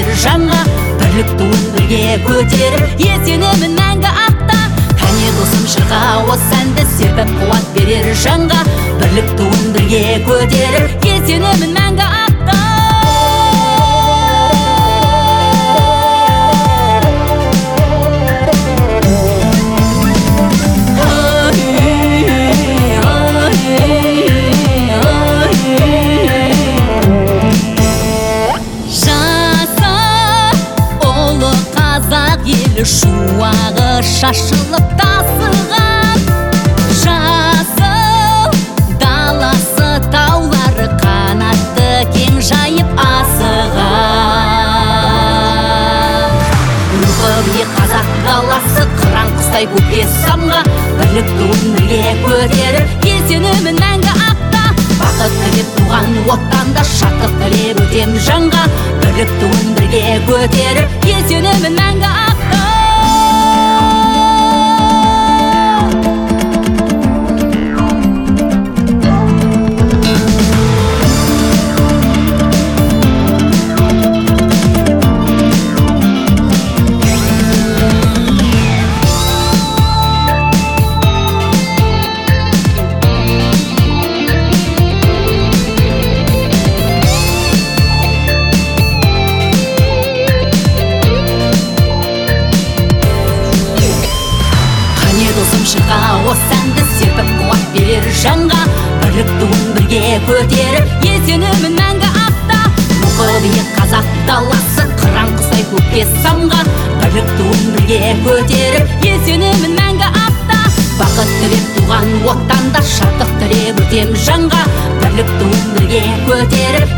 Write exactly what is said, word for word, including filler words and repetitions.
берер жанға. Бірлік туын бірге көтеріп, есенемін мәңгі ақта. Кәне досым жырға осы әнді серпіп қуат берер жанға. Бірлік туын бірге көтеріп, есенемін мәңгі ақта. Шуағы шашылып тасыған, жасыл даласы таулары қанатты кең жайып асыған. Рухы биік қазақ даласы қыран құстай көкке самға. Бірлік туын бірге көтеріп, есенемін мәңгі ақта. Бақыт тілеп туған оттанда шаттық тілеп өтем жанға. Бірлік туын бірге көтеріп, есенемін мәңгі ақта. Шыға осы әнді серпіп қуат берер жанға. Бірлік туын бірге көтеріп, есенемін мәңгі ақта. Рухы биік қазақ даласы қыран құстай көкке самға. Бірлік туын бірге көтеріп, есенемін мәңгі ақта. Бақыт тілеп туған оттанда шаттық тілеп өтем жанға. Бірлік туын бірге көтеріп,